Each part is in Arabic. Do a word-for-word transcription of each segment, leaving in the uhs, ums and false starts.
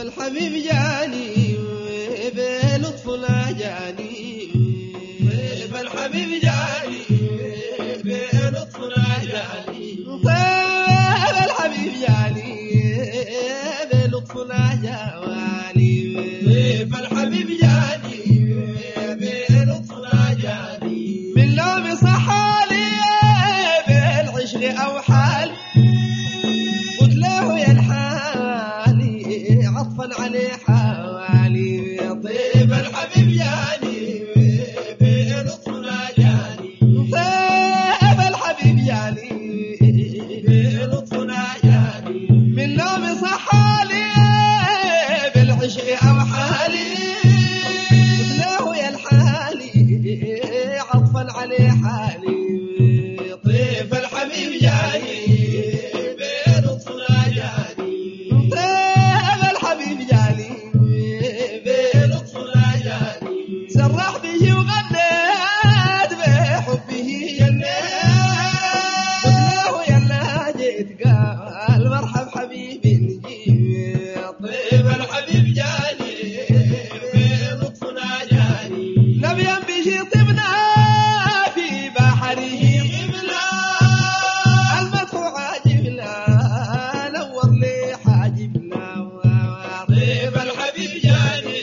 الحبيب جاني بلطفنا جاني طيب الحبيب جاني بلطفنا جاني طيب الحبيب جاني بلطفنا جواني طيب الحبيب جاني بلطفنا جاني من لوم صحالي بالعشق أو حالي قلت له يا الحالي عطفا عليه حوالي طيب الحبيب جاني بلطفنا جاني طيب الحبيب جاني بلطفنا جاني من لوم صحالي بالعشق أو حالي قلت له يا الحالي عطفا عليه حالي طيب الحبيب جاني سرح به وغنيت بحبه جنيت قلت له يلا جيت قال مرحب حبيبي نجي طيب الحبيب جاني بلطفنا جاني لم ينبشي طبنا في بحره قبلا المدح عاجبنا نور لي حاجبنا طيب الحبيب جاني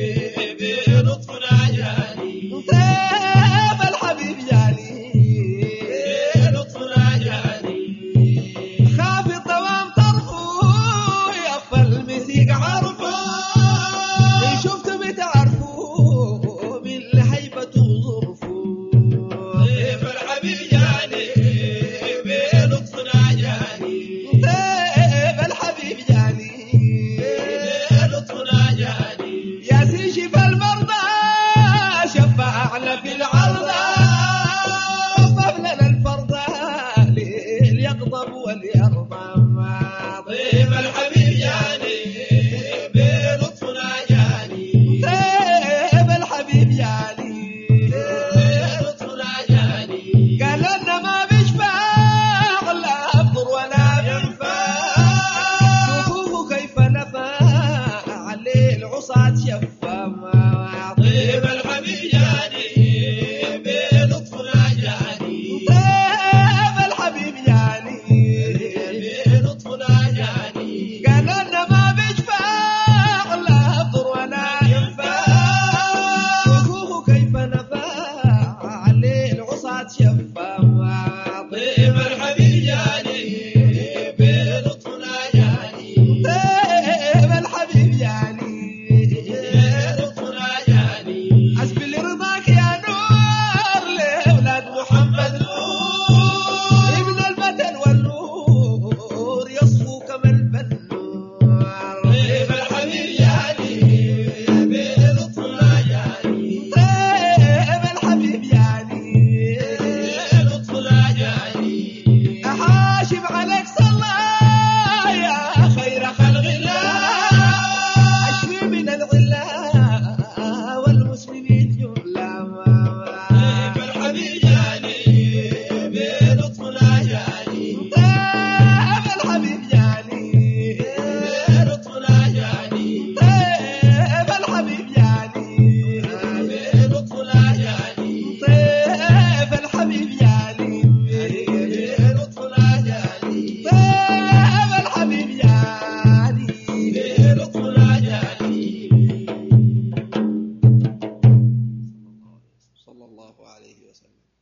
في العرض صف لنا الفرض ليغضب وليرضى طيب الحبيب جاني بلطفنا جاني طيب الحبيب جاني بلطفنا جاني قال لنا ما بيشفع لا يضر ولا ينفع شوفوه كيف نفع عليه العصاة شفا طيب الحبيب جاني صلى الله عليه وسلم.